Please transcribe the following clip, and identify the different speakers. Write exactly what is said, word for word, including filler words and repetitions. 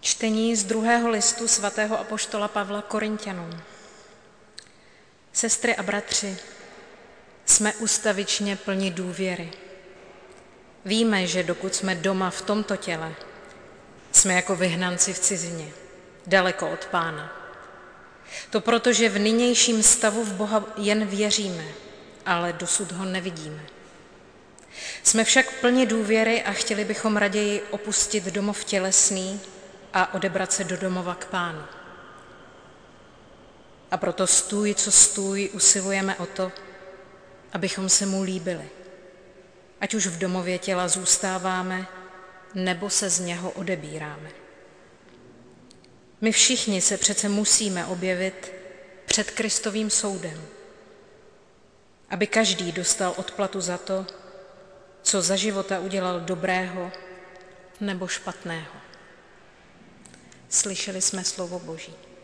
Speaker 1: Čtení z druhého listu svatého apoštola Pavla Korinťanům. Sestry a bratři, jsme ustavičně plni důvěry. Víme, že dokud jsme doma v tomto těle, jsme jako vyhnanci v cizině, daleko od Pána. To proto, že v nynějším stavu v Boha jen věříme, ale dosud ho nevidíme. Jsme však plni důvěry a chtěli bychom raději opustit domov tělesný a odebrat se do domova k Pánu. A proto stůj, co stůj, usilujeme o to, abychom se mu líbili. Ať už v domově těla zůstáváme, nebo se z něho odebíráme. My všichni se přece musíme objevit před Kristovým soudem, aby každý dostal odplatu za to, co za života udělal dobrého nebo špatného. Slyšeli jsme slovo Boží.